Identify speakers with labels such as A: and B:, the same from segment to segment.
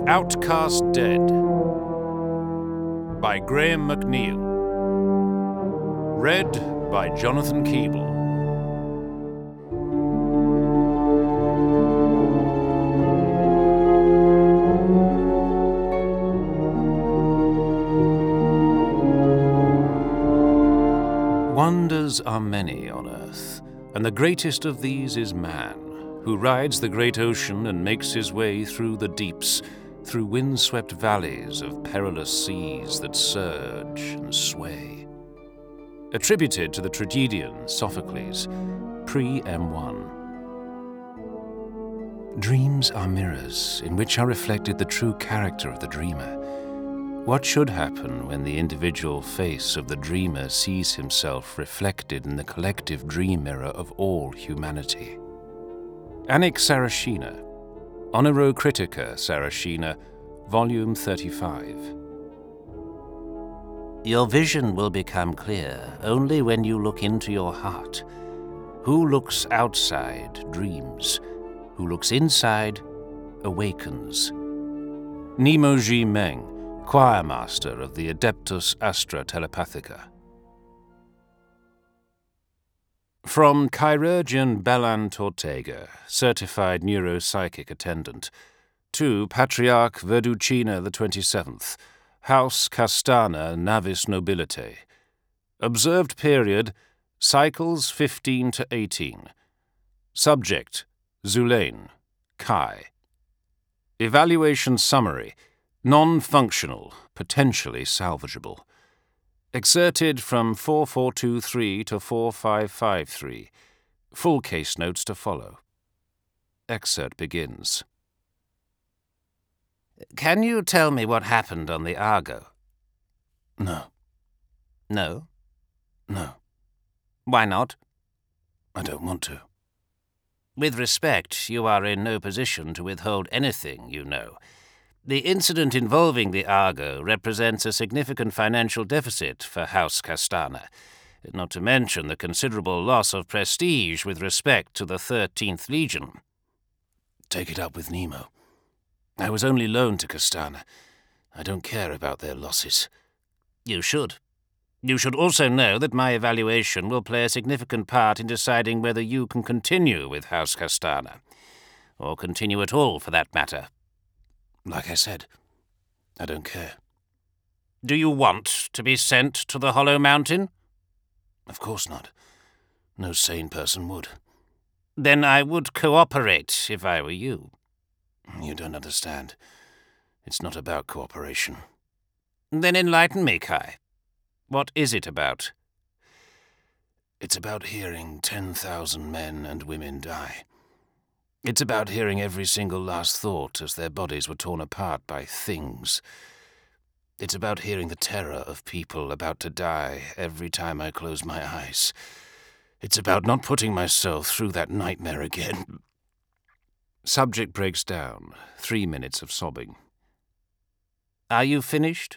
A: Outcast Dead by Graham McNeill. Read by Jonathan Keeble. Wonders are many on earth, and the greatest of these is man, who rides the great ocean and makes his way through the deeps, through wind-swept valleys of perilous seas that surge and sway. Attributed to the tragedian Sophocles, pre-M1. Dreams are mirrors in which are reflected the true character of the dreamer. What should happen when the individual face of the dreamer sees himself reflected in the collective dream mirror of all humanity? Anik Sarashina, Honoro Critica Sarashina, Volume 35.
B: Your vision will become clear only when you look into your heart. Who looks outside dreams. Who looks inside awakens. Nemo Ji Meng, choirmaster of the Adeptus Astra Telepathica. From Chirurgeon Bellant Ortega, certified neuropsychic attendant, to Patriarch Verducina the 27th, House Castana Navis Nobilite. Observed period, cycles 15 to 18. Subject, Zulain, Kai. Evaluation summary, non-functional, potentially salvageable. Excerpted from 4423 to 4553. Full case notes to follow. Excerpt begins. Can you tell me what happened on the Argo?
A: No.
B: No?
A: No.
B: Why not?
A: I don't want to.
B: With respect, you are in no position to withhold anything you know. The incident involving the Argo represents a significant financial deficit for House Castana, not to mention the considerable loss of prestige with respect to the 13th Legion.
A: Take it up with Nemo. I was only loaned to Castana. I don't care about their losses.
B: You should. You should also know that my evaluation will play a significant part in deciding whether you can continue with House Castana, or continue at all for that matter.
A: Like I said, I don't care.
B: Do you want to be sent to the Hollow Mountain?
A: Of course not. No sane person would.
B: Then I would cooperate if I were you.
A: You don't understand. It's not about cooperation.
B: Then enlighten me, Kai. What is it about?
A: It's about hearing 10,000 men and women die. It's about hearing every single last thought as their bodies were torn apart by things. It's about hearing the terror of people about to die every time I close my eyes. It's about not putting myself through that nightmare again.
B: Subject breaks down. 3 minutes of sobbing. Are you finished?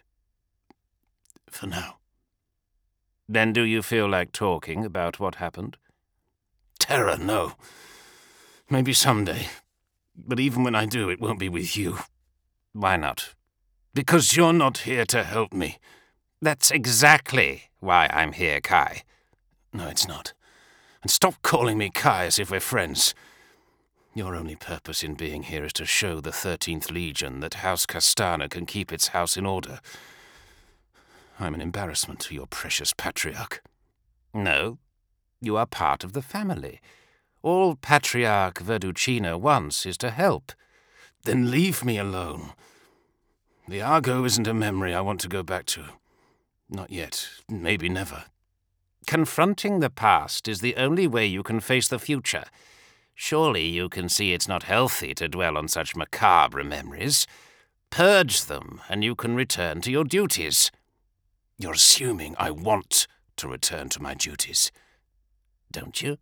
A: For now.
B: Then do you feel like talking about what happened?
A: Terror, no. Maybe someday. But even when I do, it won't be with you.
B: Why not?
A: Because you're not here to help me.
B: That's exactly why I'm here, Kai.
A: No, it's not. And stop calling me Kai as if we're friends. Your only purpose in being here is to show the 13th Legion that House Castana can keep its house in order. I'm an embarrassment to your precious Patriarch.
B: No, you are part of the family. All Patriarch Verducina wants is to help.
A: Then leave me alone. The Argo isn't a memory I want to go back to. Not yet. Maybe never.
B: Confronting the past is the only way you can face the future. Surely you can see it's not healthy to dwell on such macabre memories. Purge them, and you can return to your duties.
A: You're assuming I want to return to my duties.
B: Don't you?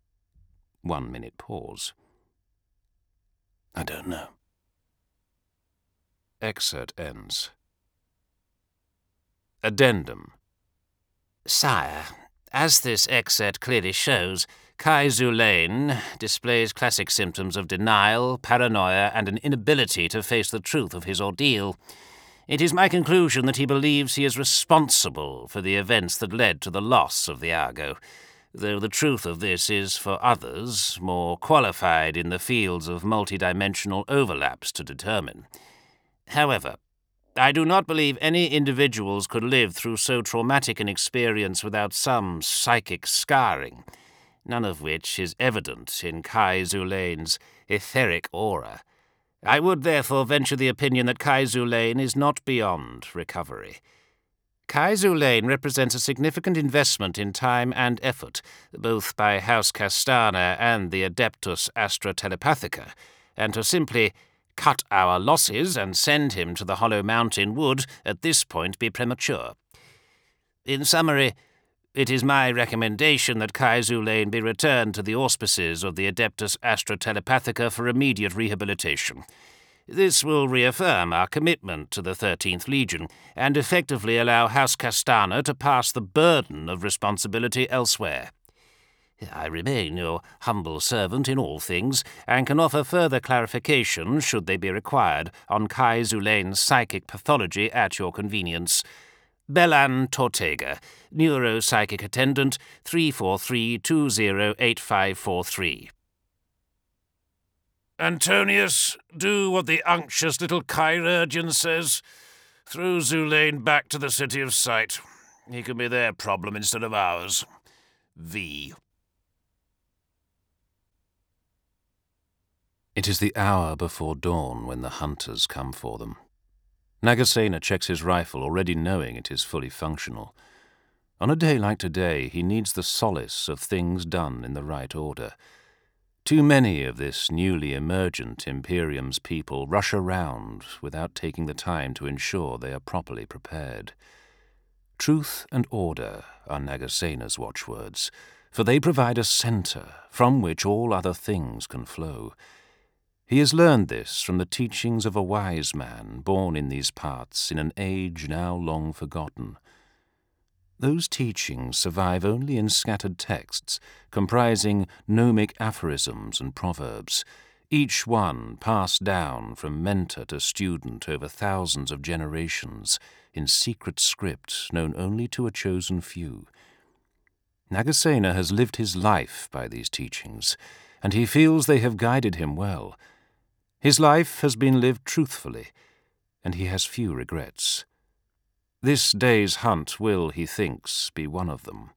A: 1 minute pause. I don't know. Excerpt ends. Addendum.
B: Sire, as this excerpt clearly shows, Kai Zulain displays classic symptoms of denial, paranoia, and an inability to face the truth of his ordeal. It is my conclusion that he believes he is responsible for the events that led to the loss of the Argo, though the truth of this is for others, more qualified in the fields of multidimensional overlaps, to determine. However, I do not believe any individuals could live through so traumatic an experience without some psychic scarring, none of which is evident in Kai Zulain's etheric aura. I would therefore venture the opinion that Kai Zulain is not beyond recovery. Kai Zulain represents a significant investment in time and effort, both by House Castana and the Adeptus Astra Telepathica, and to simply cut our losses and send him to the Hollow Mountain would, at this point, be premature. In summary, it is my recommendation that Kai Zulain be returned to the auspices of the Adeptus Astra Telepathica for immediate rehabilitation. This will reaffirm our commitment to the 13th Legion and effectively allow House Castana to pass the burden of responsibility elsewhere. I remain your humble servant in all things, and can offer further clarification, should they be required, on Kai Zulain's psychic pathology at your convenience. Belan Tortega, Neuropsychic Attendant, 343-208543.
A: Antonius, do what the unctuous little chirurgeon says. Throw Zulain back to the City of Sight. He can be their problem instead of ours. V.
C: It is the hour before dawn when the hunters come for them. Nagasena checks his rifle, already knowing it is fully functional. On a day like today, he needs the solace of things done in the right order. Too many of this newly emergent Imperium's people rush around without taking the time to ensure they are properly prepared. Truth and order are Nagasena's watchwords, for they provide a center from which all other things can flow. He has learned this from the teachings of a wise man born in these parts in an age now long forgotten. Those teachings survive only in scattered texts, comprising gnomic aphorisms and proverbs, each one passed down from mentor to student over thousands of generations in secret script known only to a chosen few. Nagasena has lived his life by these teachings, and he feels they have guided him well. His life has been lived truthfully, and he has few regrets. This day's hunt will, he thinks, be one of them.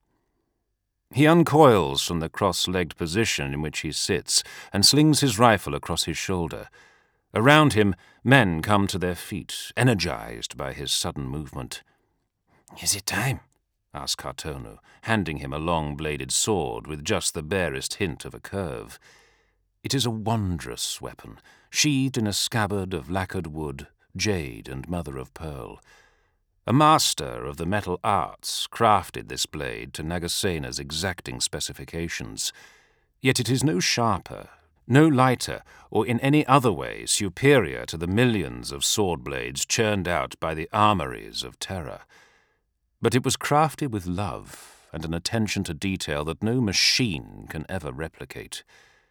C: He uncoils from the cross-legged position in which he sits and slings his rifle across his shoulder. Around him, men come to their feet, energized by his sudden movement.
B: "Is it time?"
C: asked Cartono, handing him a long-bladed sword with just the barest hint of a curve. It is a wondrous weapon, sheathed in a scabbard of lacquered wood, jade, and mother-of-pearl. A master of the metal arts crafted this blade to Nagasena's exacting specifications, yet it is no sharper, no lighter, or in any other way superior to the millions of sword blades churned out by the armories of Terra. But it was crafted with love and an attention to detail that no machine can ever replicate.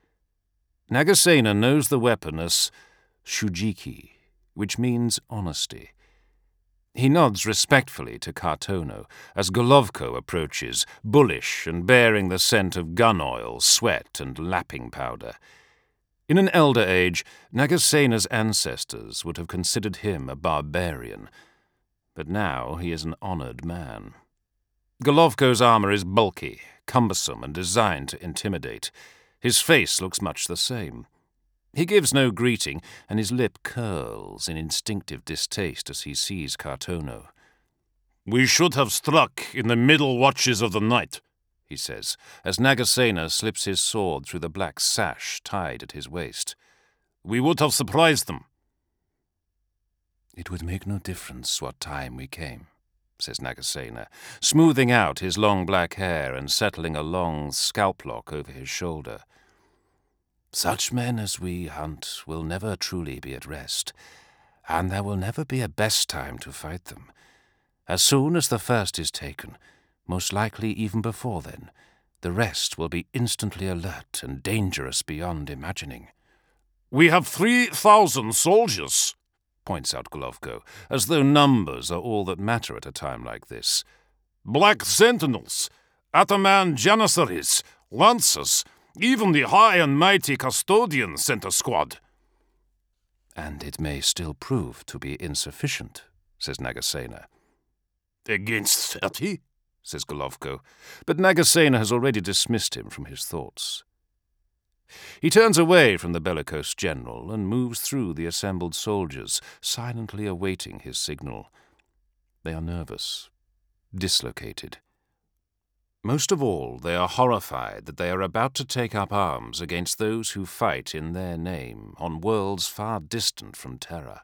C: Nagasena knows the weapon as Shujiki, which means honesty. He nods respectfully to Cartono as Golovko approaches, bullish and bearing the scent of gun oil, sweat, and lapping powder. In an elder age, Nagasena's ancestors would have considered him a barbarian, but now he is an honored man. Golovko's armor is bulky, cumbersome, and designed to intimidate. His face looks much the same. He gives no greeting, and his lip curls in instinctive distaste as he sees Cartono.
A: "We should have struck in the middle watches of the night," he says,
C: as Nagasena slips his sword through the black sash tied at his waist.
A: "We would have surprised them."
C: "It would make no difference what time we came," says Nagasena, smoothing out his long black hair and settling a long scalp lock over his shoulder. "Such men as we hunt will never truly be at rest, and there will never be a best time to fight them. As soon as the first is taken, most likely even before then, The rest will be instantly alert and dangerous beyond imagining.
A: "We have 3,000 soldiers," points out Golovko, as though numbers are all that matter at a time like this. "Black sentinels, Ataman Janissaries, lancers, even the high and mighty custodian sent a squad."
C: "And it may still prove to be insufficient," says Nagasena.
A: "Against 30?
C: says Golovko, but Nagasena has already dismissed him from his thoughts. He turns away from the bellicose general and moves through the assembled soldiers, silently awaiting his signal. They are nervous, dislocated. Most of all, they are horrified that they are about to take up arms against those who fight in their name on worlds far distant from Terra.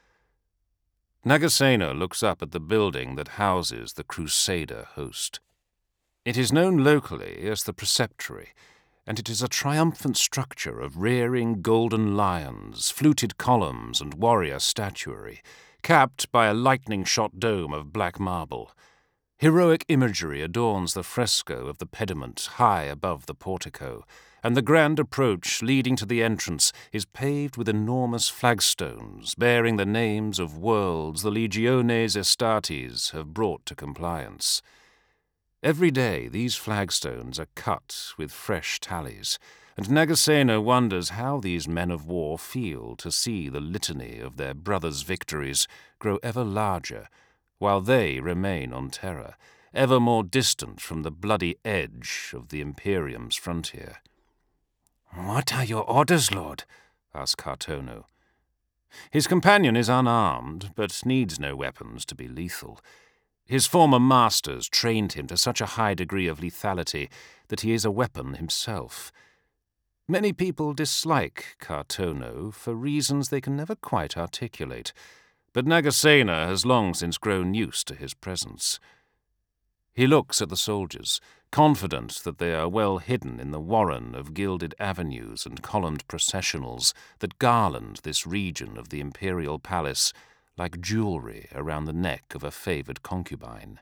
C: Nagasena looks up at the building that houses the Crusader host. It is known locally as the Preceptory, and it is a triumphant structure of rearing golden lions, fluted columns, and warrior statuary, capped by a lightning-shot dome of black marble. Heroic imagery adorns the fresco of the pediment high above the portico, and the grand approach leading to the entrance is paved with enormous flagstones bearing the names of worlds the Legiones Astartes have brought to compliance. Every day these flagstones are cut with fresh tallies, and Nagasena wonders how these men of war feel to see the litany of their brothers' victories grow ever larger, while they remain on Terra, ever more distant from the bloody edge of the Imperium's frontier.
B: "What are your orders, Lord?"
C: asks Cartono. His companion is unarmed, but needs no weapons to be lethal. His former masters trained him to such a high degree of lethality that he is a weapon himself. Many people dislike Cartono for reasons they can never quite articulate, but Nagasena has long since grown used to his presence. He looks at the soldiers, confident that they are well hidden in the warren of gilded avenues and columned processionals that garland this region of the imperial palace like jewelry around the neck of a favoured concubine.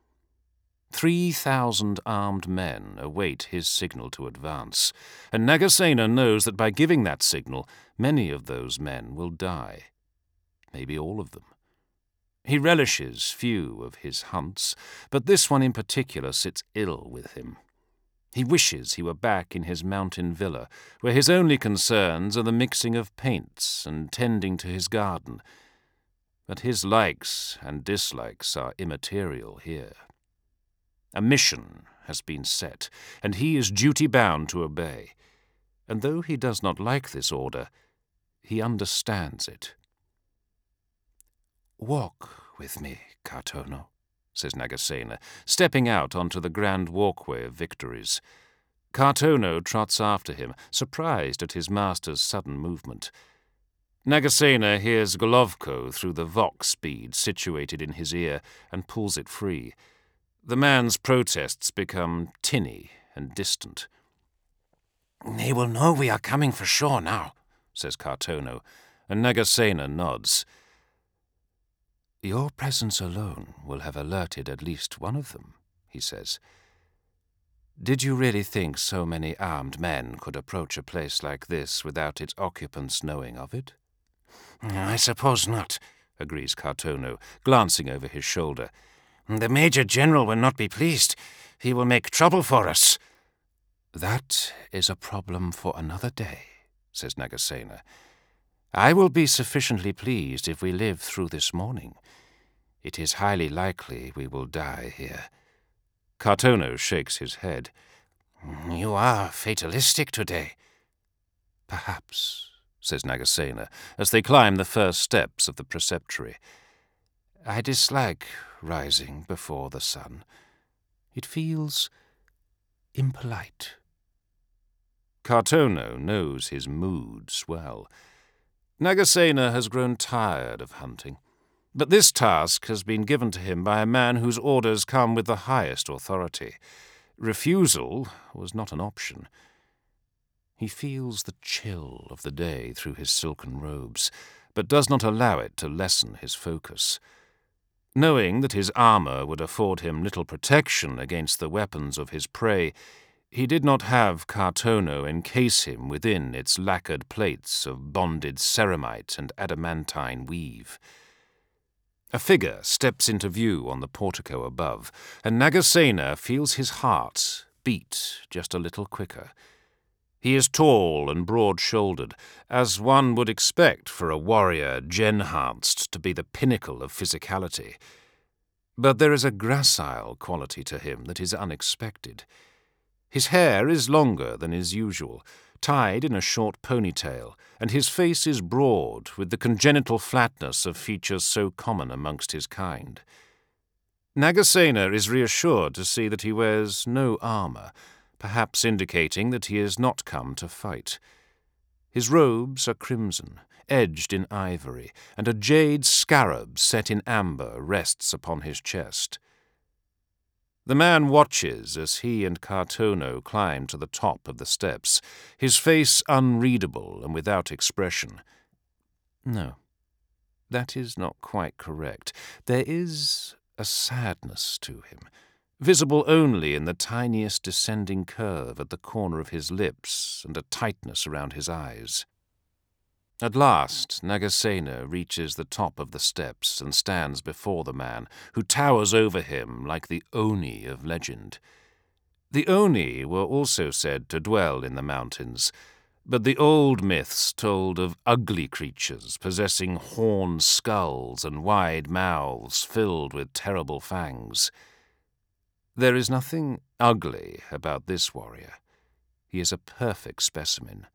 C: 3,000 armed men await his signal to advance, and Nagasena knows that by giving that signal, many of those men will die. Maybe all of them. He relishes few of his hunts, but this one in particular sits ill with him. He wishes he were back in his mountain villa, where his only concerns are the mixing of paints and tending to his garden. But his likes and dislikes are immaterial here. A mission has been set, and he is duty-bound to obey. And though he does not like this order, he understands it. "Walk with me, Cartono," says Nagasena, stepping out onto the grand walkway of victories. Cartono trots after him, surprised at his master's sudden movement. Nagasena hears Golovko through the vox bead situated in his ear and pulls it free. The man's protests become tinny and distant.
B: "They will know we are coming for sure now,"
C: says Cartono, and Nagasena nods. "Your presence alone will have alerted at least one of them," he says. "Did you really think so many armed men could approach a place like this without its occupants knowing of it?"
B: "I suppose not,"
C: agrees Cartono, glancing over his shoulder.
B: "The Major General will not be pleased. He will make trouble for us."
C: "That is a problem for another day," says Nagasena. "I will be sufficiently pleased if we live through this morning. It is highly likely we will die here." Cartono shakes his head.
B: "You are fatalistic today."
C: "Perhaps," says Nagasena, as they climb the first steps of the preceptory. "I dislike rising before the sun. It feels impolite." Cartono knows his moods well. Nagasena has grown tired of hunting, but this task has been given to him by a man whose orders come with the highest authority. Refusal was not an option. He feels the chill of the day through his silken robes, but does not allow it to lessen his focus. Knowing that his armor would afford him little protection against the weapons of his prey, He did not have Cartono encase him within its lacquered plates of bonded ceramite and adamantine weave. A figure steps into view on the portico above, and Nagasena feels his heart beat just a little quicker. He is tall and broad-shouldered, as one would expect for a warrior gen-hanced to be the pinnacle of physicality. But there is a gracile quality to him that is unexpected. His hair is longer than is usual, tied in a short ponytail, and his face is broad, with the congenital flatness of features so common amongst his kind. Nagasena is reassured to see that he wears no armour, perhaps indicating that he has not come to fight. His robes are crimson, edged in ivory, and a jade scarab set in amber rests upon his chest. The man watches as he and Cartono climb to the top of the steps, his face unreadable and without expression. No, that is not quite correct. There is a sadness to him, visible only in the tiniest descending curve at the corner of his lips and a tightness around his eyes. At last, Nagasena reaches the top of the steps and stands before the man, who towers over him like the Oni of legend. The Oni were also said to dwell in the mountains, but the old myths told of ugly creatures possessing horned skulls and wide mouths filled with terrible fangs. There is nothing ugly about this warrior. He is a perfect specimen.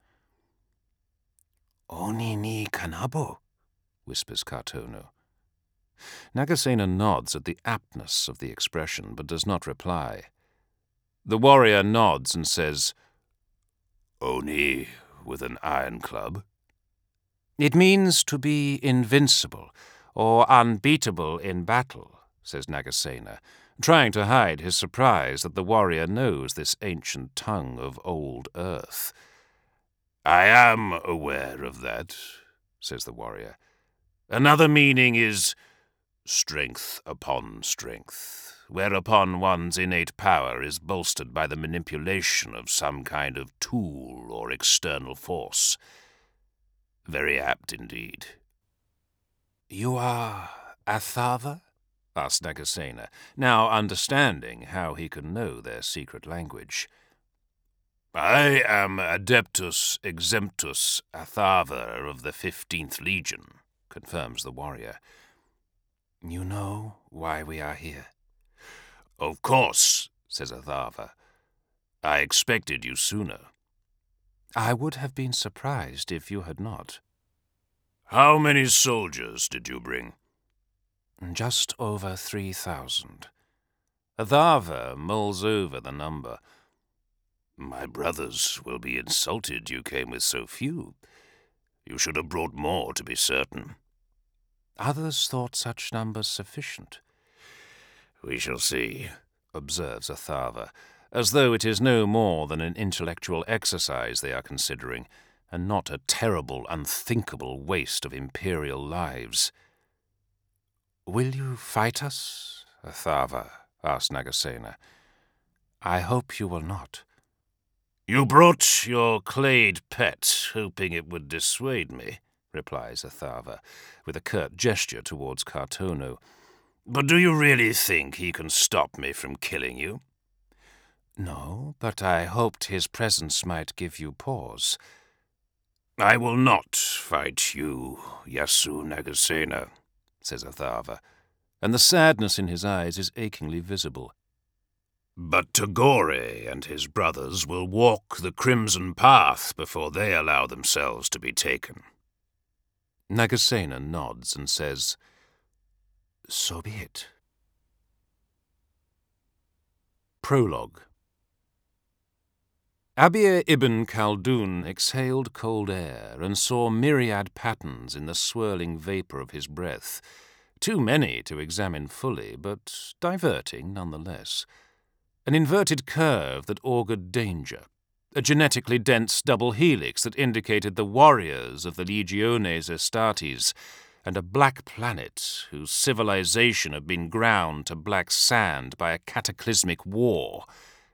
A: "Oni ni Kanabo," whispers Cartono.
C: Nagasena nods at the aptness of the expression, but does not reply. The warrior nods and says,
A: "Oni with an iron club?"
C: "It means to be invincible, or unbeatable in battle," says Nagasena, trying to hide his surprise that the warrior knows this ancient tongue of old earth.
A: "I am aware of that," says the warrior. "Another meaning is strength upon strength, whereupon one's innate power is bolstered by the manipulation of some kind of tool or external force. Very apt indeed."
C: "You are Athava?" asked Nagasena, now understanding how he could know their secret language.
A: "I am Adeptus Exemptus Athava of the 15th Legion," confirms the warrior.
C: "You know why we are here?"
A: "Of course," says Athava. "I expected you sooner."
C: "I would have been surprised if you had not."
A: "How many soldiers did you bring?"
C: "Just over 3,000. Athava mulls over the number.
A: "My brothers will be insulted you came with so few. You should have brought more, to be certain."
C: "Others thought such numbers sufficient."
A: "We shall see,"
C: observes Athava, as though it is no more than an intellectual exercise they are considering, and not a terrible, unthinkable waste of imperial lives. "Will you fight us, Athava?" asked Nagasena. "I hope you will not."
A: "You brought your clayed pet, hoping it would dissuade me," replies Athava, with a curt gesture towards Cartono. "But do you really think he can stop me from killing you?"
C: "No, but I hoped his presence might give you pause."
A: "I will not fight you, Yasu Nagasena," says Athava,
C: and the sadness in his eyes is achingly visible.
A: "But Tagore and his brothers will walk the Crimson Path before they allow themselves to be taken."
C: Nagasena nods and says, "So be it." Prologue. Abir ibn Khaldun exhaled cold air and saw myriad patterns in the swirling vapour of his breath, too many to examine fully, but diverting nonetheless. An inverted curve that augured danger, a genetically dense double helix that indicated the warriors of the Legiones Astartes, and a black planet whose civilization had been ground to black sand by a cataclysmic war,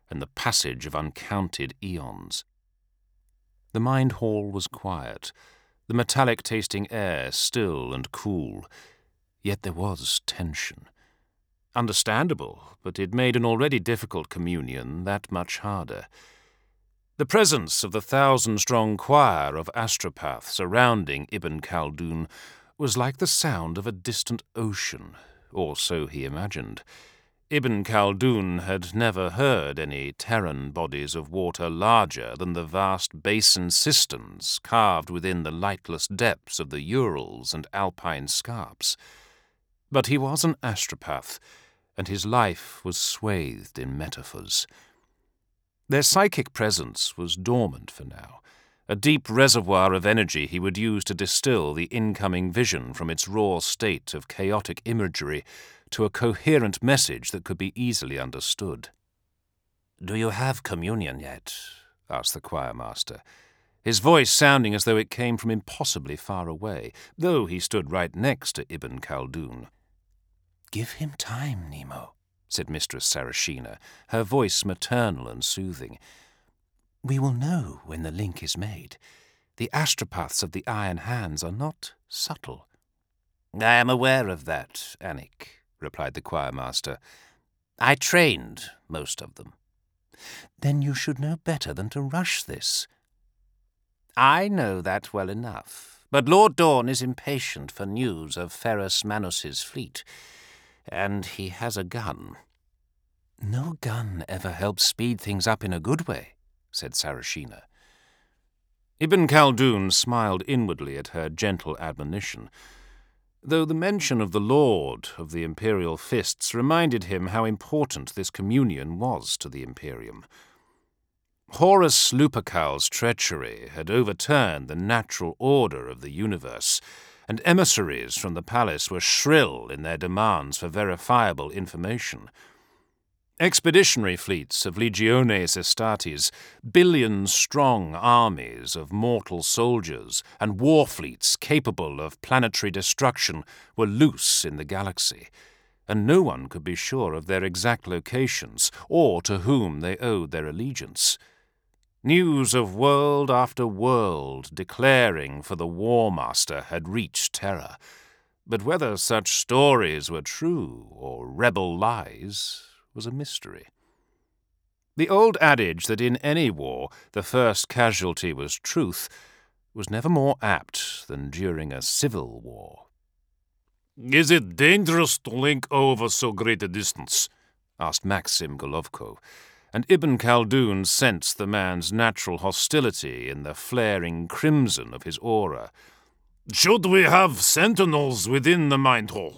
C: and the passage of uncounted eons. The mind hall was quiet, the metallic-tasting air still and cool, yet there was tension. Understandable, but it made an already difficult communion that much harder. The presence of the 1,000-strong choir of astropaths surrounding Ibn Khaldun was like the sound of a distant ocean, or so he imagined. Ibn Khaldun had never heard any Terran bodies of water larger than the vast basin cisterns carved within the lightless depths of the Urals and Alpine scarps. But he was an astropath, and his life was swathed in metaphors. Their psychic presence was dormant for now, a deep reservoir of energy he would use to distill the incoming vision from its raw state of chaotic imagery to a coherent message that could be easily understood.
B: "Do you have communion yet?" asked the choirmaster,
C: his voice sounding as though it came from impossibly far away, though he stood right next to Ibn Khaldun.
B: "Give him time, Nemo,"
C: said Mistress Sarashina, her voice maternal and soothing.
B: "We will know when the link is made. The astropaths of the Iron Hands are not subtle." "I am aware of that, Anik," replied the choirmaster. "I trained most of them." "Then you should know better than to rush this." "I know that well enough, but Lord Dawn is impatient for news of Ferrus Manus's fleet, and he has a gun." "No gun ever helps speed things up in a good way," said Sarashina.
C: Ibn Khaldun smiled inwardly at her gentle admonition, though the mention of the Lord of the Imperial Fists reminded him how important this communion was to the Imperium. Horus Lupercal's treachery had overturned the natural order of the universe, and emissaries from the palace were shrill in their demands for verifiable information. Expeditionary fleets of Legiones Astartes, billion-strong armies of mortal soldiers, and war fleets capable of planetary destruction were loose in the galaxy, and no one could be sure of their exact locations or to whom they owed their allegiance. News of world after world declaring for the War Master had reached Terra, but whether such stories were true or rebel lies was a mystery. The old adage that in any war the first casualty was truth was never more apt than during a civil war.
A: "Is it dangerous to link over so great a distance?"
C: asked Maxim Golovko, and Ibn Khaldun sensed the man's natural hostility in the flaring crimson of his aura.
A: "Should we have sentinels within the mind hall?"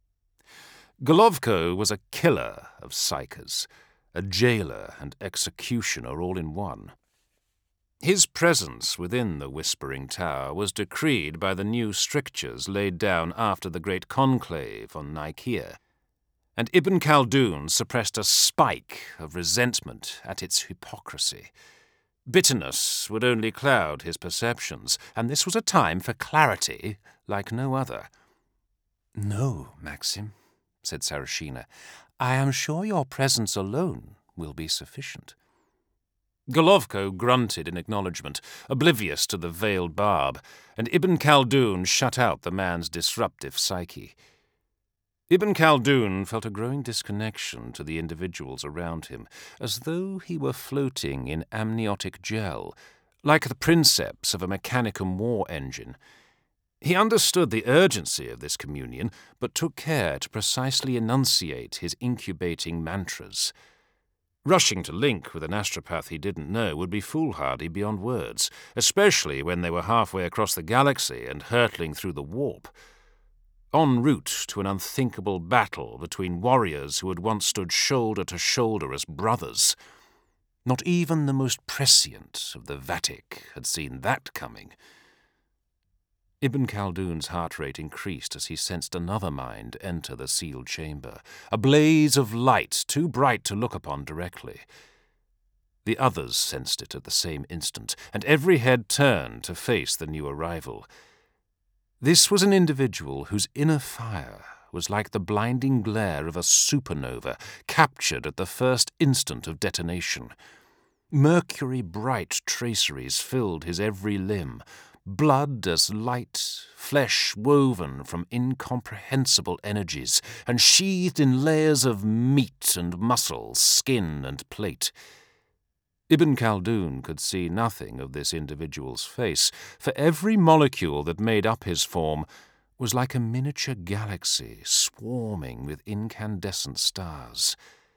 C: Golovko was a killer of psychers, a jailer and executioner all in one. His presence within the Whispering Tower was decreed by the new strictures laid down after the great conclave on Nicaea, and Ibn Khaldun suppressed a spike of resentment at its hypocrisy. Bitterness would only cloud his perceptions, and this was a time for clarity like no other.
B: "No, Maxim," said Sarashina. "I am sure your presence alone will be sufficient."
C: Golovko grunted in acknowledgement, oblivious to the veiled barb, and Ibn Khaldun shut out the man's disruptive psyche. Ibn Khaldun felt a growing disconnection to the individuals around him, as though he were floating in amniotic gel, like the princeps of a Mechanicum war engine. He understood the urgency of this communion, but took care to precisely enunciate his incubating mantras. Rushing to link with an astropath he didn't know would be foolhardy beyond words, especially when they were halfway across the galaxy and hurtling through the warp. En route to an unthinkable battle between warriors who had once stood shoulder to shoulder as brothers. Not even the most prescient of the Vatic had seen that coming. Ibn Khaldun's heart rate increased as he sensed another mind enter the sealed chamber, a blaze of light too bright to look upon directly. The others sensed it at the same instant, and every head turned to face the new arrival. This was an individual whose inner fire was like the blinding glare of a supernova captured at the first instant of detonation. Mercury-bright traceries filled his every limb, blood as light, flesh woven from incomprehensible energies, and sheathed in layers of meat and muscle, skin and plate. Ibn Khaldun could see nothing of this individual's face, for every molecule that made up his form was like a miniature galaxy swarming with incandescent stars.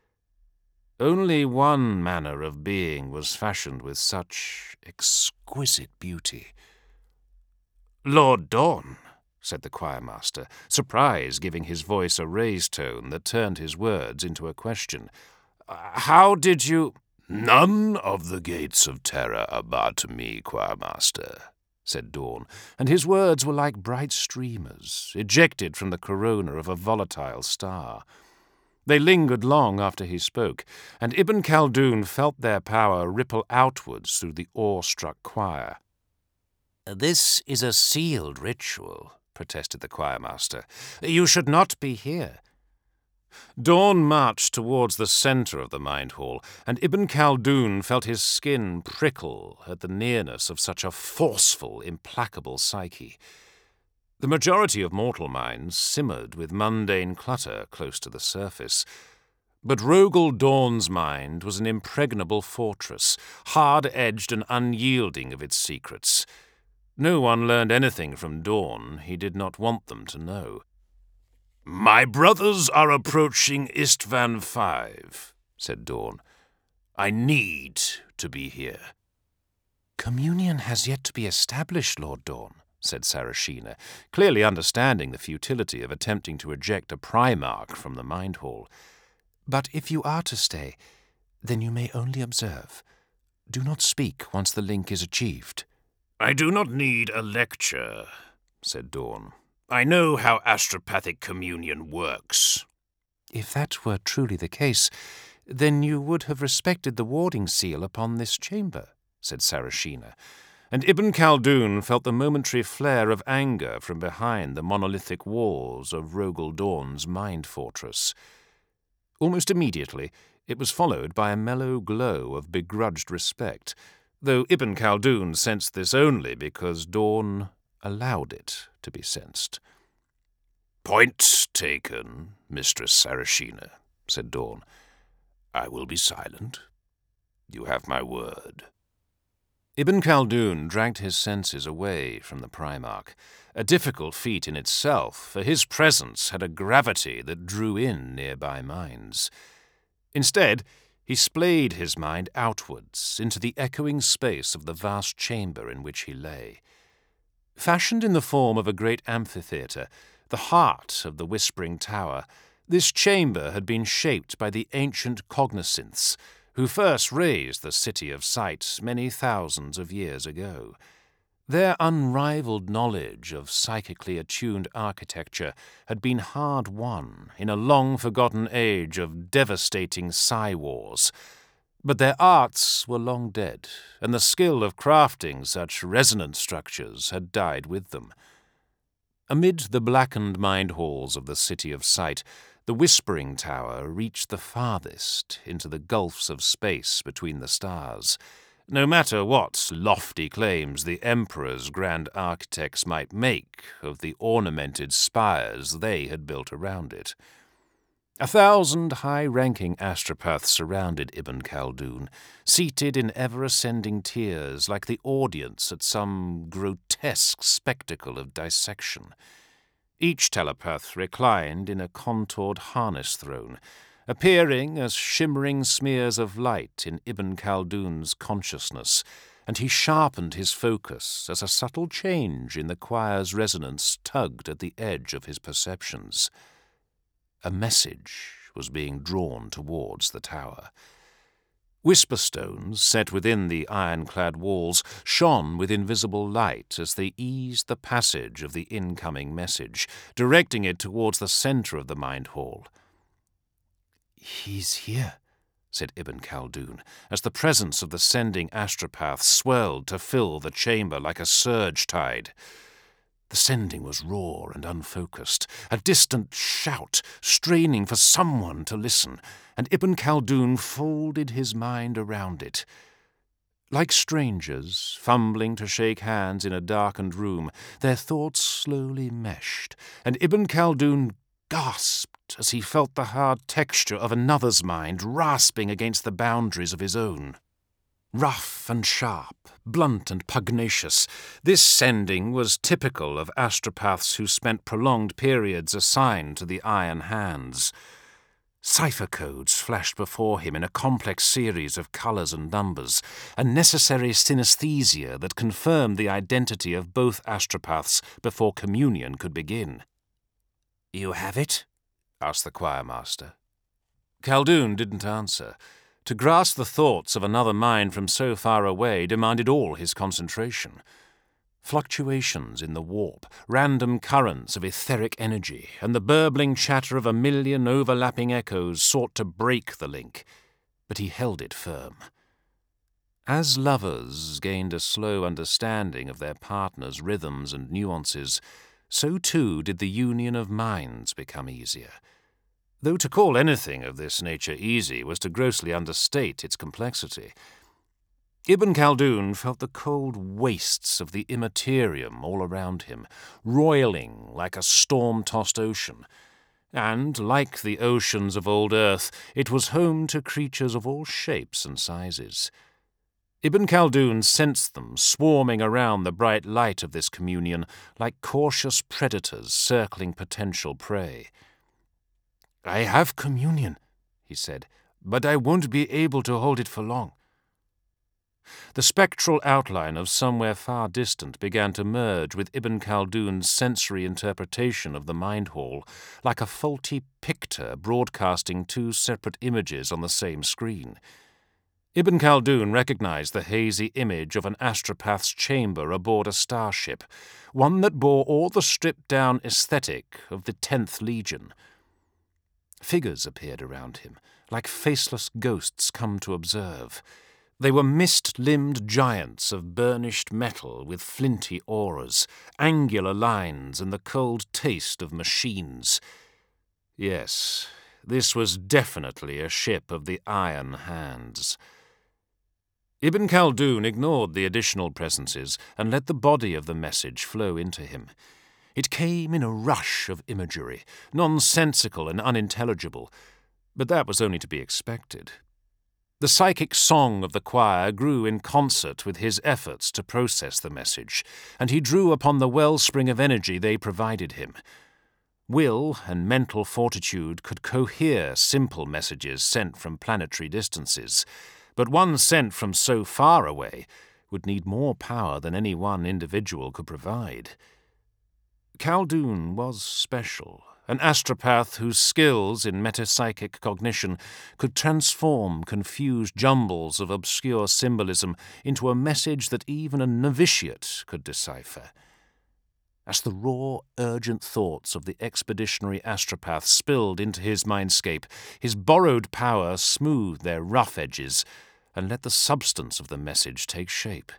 C: Only one manner of being was fashioned with such exquisite beauty. "Lord Dawn," said the choirmaster, surprise giving his voice a raised tone that turned his words into a question. "How did you—"
A: "None of the gates of terror are barred to me, choirmaster," said Dawn, and his words were like bright streamers, ejected from the corona of a volatile star. They lingered long after he spoke, and Ibn Khaldun felt their power ripple outwards through the awe-struck choir.
B: "This is a sealed ritual," protested the choirmaster. "You should not be here."
C: Dawn marched towards the centre of the mind hall, and Ibn Khaldun felt his skin prickle at the nearness of such a forceful, implacable psyche. The majority of mortal minds simmered with mundane clutter close to the surface. But Rogel Dawn's mind was an impregnable fortress, hard-edged and unyielding of its secrets. No one learned anything from Dawn he did not want them to know.
A: "My brothers are approaching Istvan V," said Dawn. "I need to be here."
C: "Communion has yet to be established, Lord Dawn," said Sarashina, clearly understanding the futility of attempting to eject a Primarch from the mind hall. "But if you are to stay, then you may only observe. Do not speak once the link is achieved."
A: "I do not need a lecture," said Dawn. "I know how astropathic communion works."
C: "If that were truly the case, then you would have respected the warding seal upon this chamber," said Sarashina, and Ibn Khaldun felt the momentary flare of anger from behind the monolithic walls of Rogel Dawn's mind fortress. Almost immediately, it was followed by a mellow glow of begrudged respect, though Ibn Khaldun sensed this only because Dawn allowed it to be sensed.
A: "Point taken, Mistress Sarashina," said Dawn. "I will be silent. You have my word."
C: Ibn Khaldun dragged his senses away from the Primarch, a difficult feat in itself, for his presence had a gravity that drew in nearby minds. Instead, he splayed his mind outwards into the echoing space of the vast chamber in which he lay. Fashioned in the form of a great amphitheatre, the heart of the Whispering Tower, this chamber had been shaped by the ancient cognoscinths, who first raised the city of Sight many thousands of years ago. Their unrivaled knowledge of psychically attuned architecture had been hard won in a long-forgotten age of devastating psi wars, but their arts were long dead, and the skill of crafting such resonant structures had died with them. Amid the blackened mind halls of the city of Sight, the Whispering Tower reached the farthest into the gulfs of space between the stars, no matter what lofty claims the Emperor's grand architects might make of the ornamented spires they had built around it. 1,000 high-ranking astropaths surrounded Ibn Khaldun, seated in ever-ascending tiers like the audience at some grotesque spectacle of dissection. Each telepath reclined in a contoured harness throne, appearing as shimmering smears of light in Ibn Khaldun's consciousness, and he sharpened his focus as a subtle change in the choir's resonance tugged at the edge of his perceptions. A message was being drawn towards the tower. Whisper stones set within the ironclad walls shone with invisible light as they eased the passage of the incoming message, directing it towards the center of the mind hall. "He's here," said Ibn Khaldun, as the presence of the sending astropath swelled to fill the chamber like a surge tide.
A: The sending was raw and unfocused, a distant shout, straining for someone to listen, and Ibn Khaldun folded his mind around it. Like strangers, fumbling to shake hands in a darkened room, their thoughts slowly meshed, and Ibn Khaldun gasped as he felt the hard texture of another's mind rasping against the boundaries of his own. Rough and sharp, blunt and pugnacious, this sending was typical of astropaths who spent prolonged periods assigned to the Iron Hands. Cipher codes flashed before him in a complex series of colours and numbers, a necessary synesthesia that confirmed the identity of both astropaths before communion could begin. "You have it?" asked the choirmaster. Khaldun didn't answer. To grasp the thoughts of another mind from so far away demanded all his concentration. Fluctuations in the warp, random currents of etheric energy, and the burbling chatter of a million overlapping echoes sought to break the link, but he held it firm. As lovers gained a slow understanding of their partner's rhythms and nuances, so too did the union of minds become easier. Though to call anything of this nature easy was to grossly understate its complexity. Ibn Khaldun felt the cold wastes of the immaterium all around him, roiling like a storm-tossed ocean. And, like the oceans of old Earth, it was home to creatures of all shapes and sizes. Ibn Khaldun sensed them swarming around the bright light of this communion like cautious predators circling potential prey. "I have communion," he said, "but I won't be able to hold it for long." The spectral outline of somewhere far distant began to merge with Ibn Khaldun's sensory interpretation of the mind hall, like a faulty picture broadcasting two separate images on the same screen. Ibn Khaldun recognized the hazy image of an astropath's chamber aboard a starship, one that bore all the stripped-down aesthetic of the 10th Legion. Figures appeared around him, like faceless ghosts come to observe. They were mist-limbed giants of burnished metal with flinty auras, angular lines, and the cold taste of machines. Yes, this was definitely a ship of the Iron Hands. Ibn Khaldun ignored the additional presences and let the body of the message flow into him. It came in a rush of imagery, nonsensical and unintelligible, but that was only to be expected. The psychic song of the choir grew in concert with his efforts to process the message, and he drew upon the wellspring of energy they provided him. Will and mental fortitude could cohere simple messages sent from planetary distances, but one sent from so far away would need more power than any one individual could provide. Khaldun was special, an astropath whose skills in metapsychic cognition could transform confused jumbles of obscure symbolism into a message that even a novitiate could decipher. As the raw, urgent thoughts of the expeditionary astropath spilled into his mindscape, his borrowed power smoothed their rough edges and let the substance of the message take shape.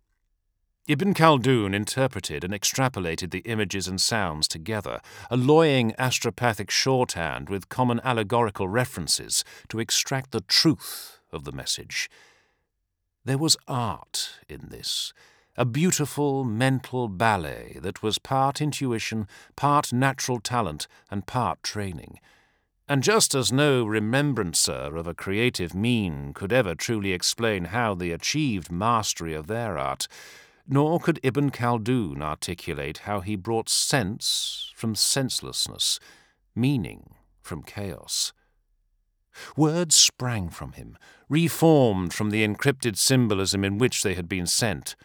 A: Ibn Khaldun interpreted and extrapolated the images and sounds together, alloying astropathic shorthand with common allegorical references to extract the truth of the message. There was art in this, a beautiful mental ballet that was part intuition, part natural talent, and part training. And just as no remembrancer of a creative mien could ever truly explain how they achieved mastery of their art, nor could Ibn Khaldun articulate how he brought sense from senselessness, meaning from chaos. Words sprang from him, reformed from the encrypted symbolism in which they had been sent.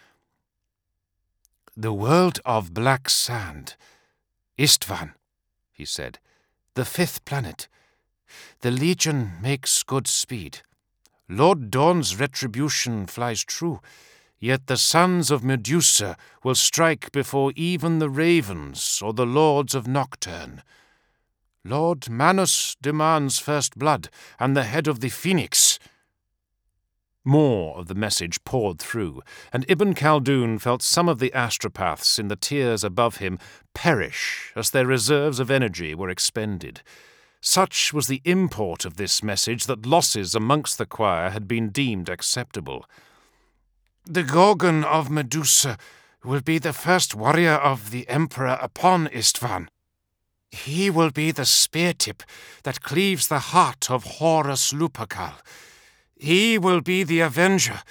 A: "The world of black sand. Istvan," he said. "The 5th planet. The Legion makes good speed. Lord Dawn's retribution flies true. Yet the sons of Medusa will strike before even the ravens or the lords of Nocturne. Lord Manus demands first blood and the head of the Phoenix."
C: More of the message poured through, and Ibn Khaldun felt some of the astropaths in the tiers above him perish as their reserves of energy were expended. Such was the import of this message that losses amongst the choir had been deemed acceptable.
A: "The Gorgon of Medusa will be the first warrior of the Emperor upon Istvan. He will be the spear-tip that cleaves the heart of Horus Lupercal. He will be the avenger."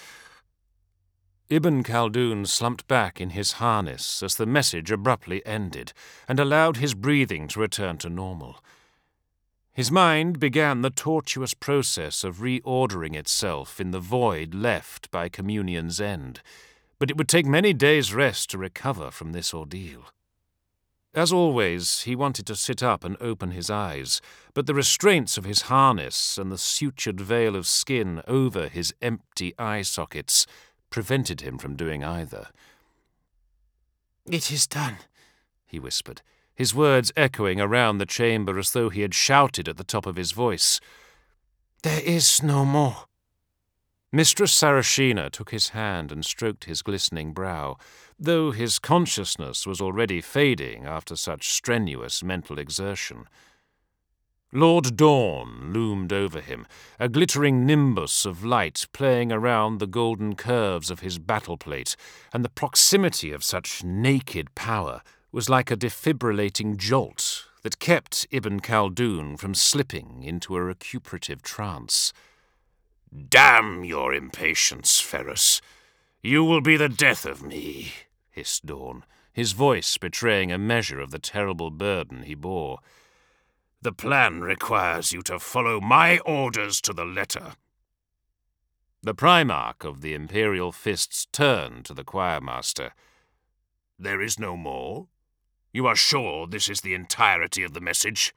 C: Ibn Khaldun slumped back in his harness as the message abruptly ended, and allowed his breathing to return to normal. His mind began the tortuous process of reordering itself in the void left by Communion's end, but it would take many days' rest to recover from this ordeal. As always, he wanted to sit up and open his eyes, but the restraints of his harness and the sutured veil of skin over his empty eye sockets prevented him from doing either.
A: "It is done,"
C: he whispered, his words echoing around the chamber as though he had shouted at the top of his voice.
A: "There is no more."
C: Mistress Sarashina took his hand and stroked his glistening brow, though his consciousness was already fading after such strenuous mental exertion. Lord Dawn loomed over him, a glittering nimbus of light playing around the golden curves of his battle plate, and the proximity of such naked power was like a defibrillating jolt that kept Ibn Khaldun from slipping into a recuperative trance.
A: "Damn your impatience, Ferrus. You will be the death of me," hissed Dawn,
C: his voice betraying a measure of the terrible burden he bore.
A: "The plan requires you to follow my orders to the letter."
C: The Primarch of the Imperial Fists turned to the choirmaster.
A: "There is no more? You are sure this is the entirety of the message?"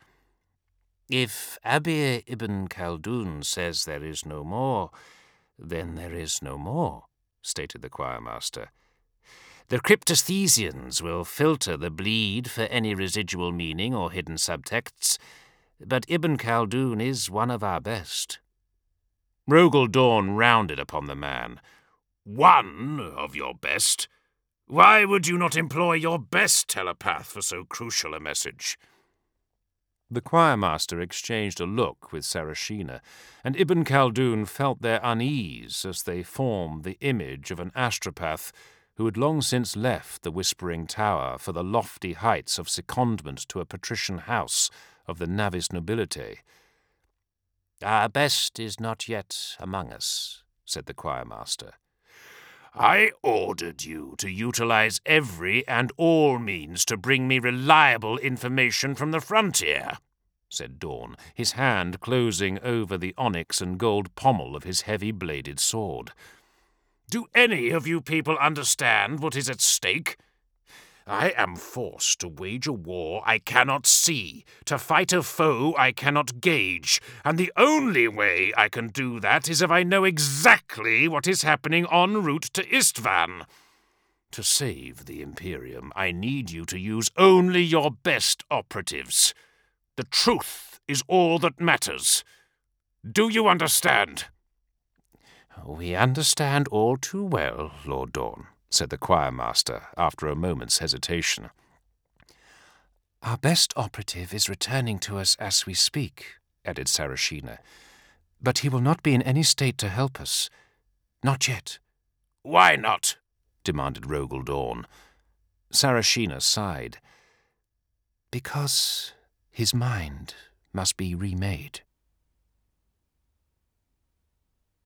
B: "If Abir Ibn Khaldun says there is no more, then there is no more," stated the choirmaster. "The cryptesthesians will filter the bleed for any residual meaning or hidden subtexts, but Ibn Khaldun is one of our best."
C: Rogel Dawn rounded upon the man.
A: "One of your best? Why would you not employ your best telepath for so crucial a message?"
C: The choirmaster exchanged a look with Sarashina, and Ibn Khaldun felt their unease as they formed the image of an astropath who had long since left the Whispering Tower for the lofty heights of secondment to a patrician house of the Navis Nobilite.
B: "Our best is not yet among us," said the choirmaster.
A: "I ordered you to utilize every and all means to bring me reliable information from the frontier," said Dawn, his hand closing over the onyx and gold pommel of his heavy-bladed sword. "Do any of you people understand what is at stake? I am forced to wage a war I cannot see, to fight a foe I cannot gauge, and the only way I can do that is if I know exactly what is happening en route to Istvan. To save the Imperium, I need you to use only your best operatives. The truth is all that matters. Do you understand?"
B: "We understand all too well, Lord Dawn," said the choirmaster after a moment's hesitation. "Our best operative is returning to us as we speak," added Sarashina. "But he will not be in any state to help us. Not yet."
A: "Why not?"
C: demanded Rogel Dawn.
B: Sarashina sighed. "Because his mind must be remade."